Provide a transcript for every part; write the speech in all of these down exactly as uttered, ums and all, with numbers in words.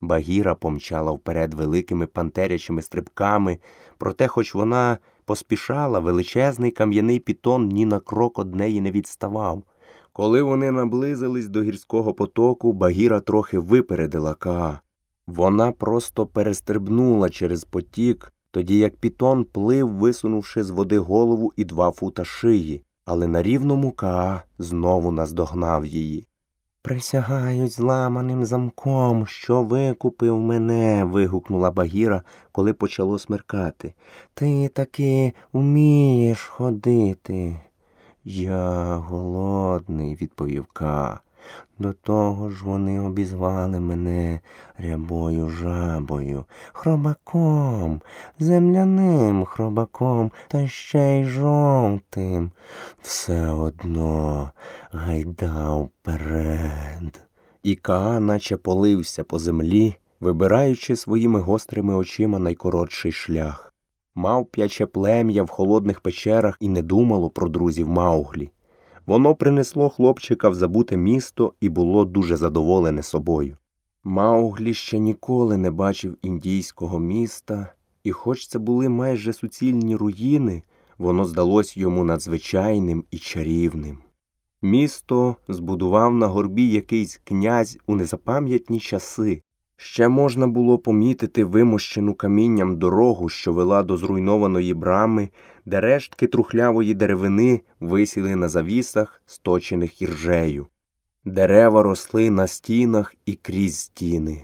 Багіра помчала вперед великими пантерячими стрибками, проте, хоч вона поспішала, величезний кам'яний пітон ні на крок од неї не відставав. Коли вони наблизились до гірського потоку, Багіра трохи випередила Каа. Вона просто перестрибнула через потік, тоді як пітон плив, висунувши з води голову і два фута шиї, але на рівному Каа знову наздогнав її. «Присягають зламаним замком, що викупив мене!» – вигукнула Багіра, коли почало смеркати. «Ти таки вмієш ходити!» «Я голодний», – відповів Каа. «До того ж вони обізвали мене рябою жабою, хробаком, земляним хробаком, та ще й жовтим. Все одно гайда вперед». І Каа наче полився по землі, вибираючи своїми гострими очима найкоротший шлях. Мавп'яче плем'я в холодних печерах і не думало про друзів Мауглі. Воно принесло хлопчика в забуте місто і було дуже задоволене собою. Мауглі ще ніколи не бачив індійського міста, і хоч це були майже суцільні руїни, воно здалось йому надзвичайним і чарівним. Місто збудував на горбі якийсь князь у незапам'ятні часи. Ще можна було помітити вимощену камінням дорогу, що вела до зруйнованої брами, де рештки трухлявої деревини висіли на завісах, сточених іржею. Дерева росли на стінах і крізь стіни.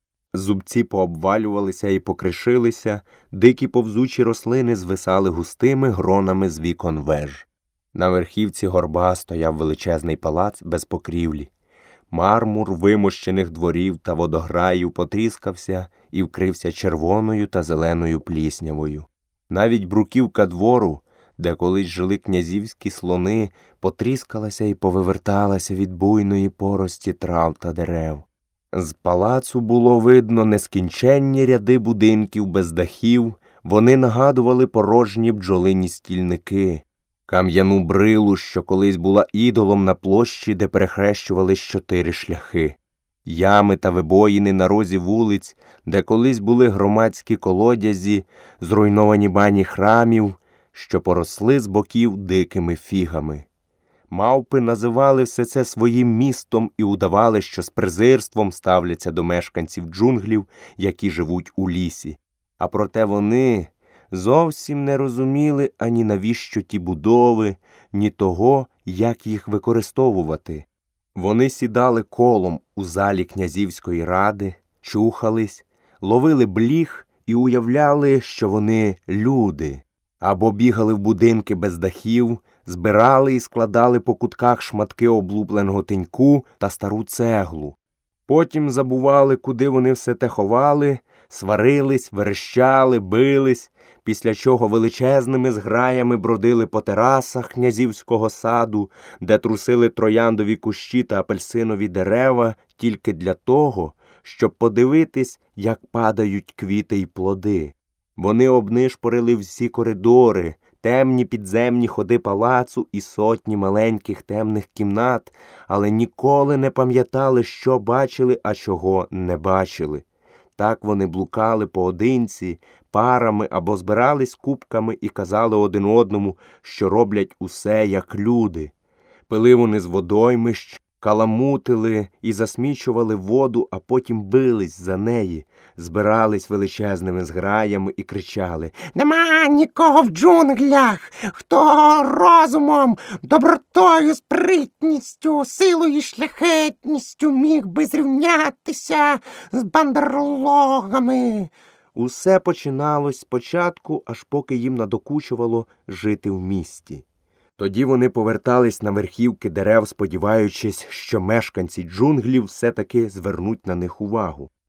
Зубці пообвалювалися і покришилися, дикі повзучі рослини звисали густими гронами з вікон веж. На верхівці горба стояв величезний палац без покрівлі. Мармур вимощених дворів та водограїв потріскався і вкрився червоною та зеленою пліснявою. Навіть бруківка двору, де колись жили князівські слони, потріскалася і повиверталася від буйної порості трав та дерев. З палацу було видно нескінченні ряди будинків без дахів, вони нагадували порожні бджолині стільники. Кам'яну брилу, що колись була ідолом на площі, де перехрещувались чотири шляхи. Ями та вибоїни на розі вулиць, де колись були громадські колодязі, зруйновані бані храмів, що поросли з боків дикими фігами. Мавпи називали все це своїм містом і удавали, що з презирством ставляться до мешканців джунглів, які живуть у лісі. А проте вони зовсім не розуміли ані навіщо ті будови, ні того, як їх використовувати. Вони сідали колом у залі князівської ради, чухались, ловили бліх і уявляли, що вони люди, або бігали в будинки без дахів, збирали і складали по кутках шматки облупленого тиньку та стару цеглу. Потім забували, куди вони все те ховали, сварились, верещали, бились, після чого величезними зграями бродили по терасах князівського саду, де трусили трояндові кущі та апельсинові дерева тільки для того, щоб подивитись, як падають квіти й плоди. Вони обнишпорили всі коридори, темні підземні ходи палацу і сотні маленьких темних кімнат, але ніколи не пам'ятали, що бачили, а чого не бачили. Так вони блукали поодинці, парами або збирались купками і казали один одному, що роблять усе, як люди. Пили вони з водоймищ, каламутили і засмічували воду, а потім бились за неї, збирались величезними зграями і кричали: «Нема нікого в джунглях, хто розумом, добротою, спритністю, силою і шляхетністю міг би зрівнятися з бандерлогами». Усе починалось спочатку, аж поки їм надокучувало жити в місті. Тоді вони повертались на верхівки дерев, сподіваючись, що мешканці джунглів все-таки звернуть на них увагу.